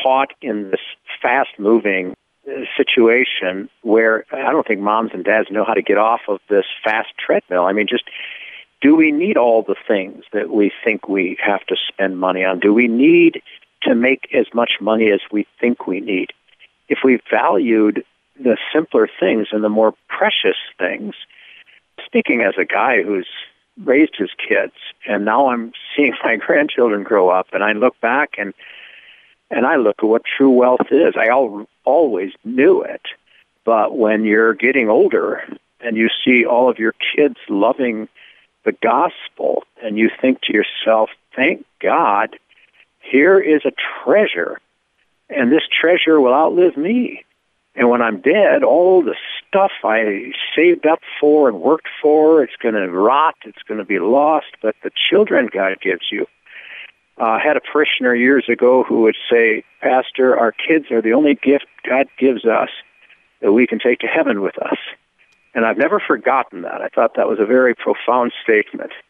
caught in this fast-moving situation where I don't think moms and dads know how to get off of this fast treadmill. I mean, just do we need all the things that we think we have to spend money on? Do we need to make as much money as we think we need? If we valued the simpler things and the more precious things, speaking as a guy who's raised his kids, and now I'm seeing my grandchildren grow up, and I look back and I look at what true wealth is. I always knew it, but when you're getting older and you see all of your kids loving the gospel, and you think to yourself, thank God, here is a treasure, and this treasure will outlive me. And when I'm dead, all the stuff I saved up for and worked for, it's going to rot, it's going to be lost, but the children God gives you. I had a parishioner years ago who would say, Pastor, our kids are the only gift God gives us that we can take to heaven with us. And I've never forgotten that. I thought that was a very profound statement.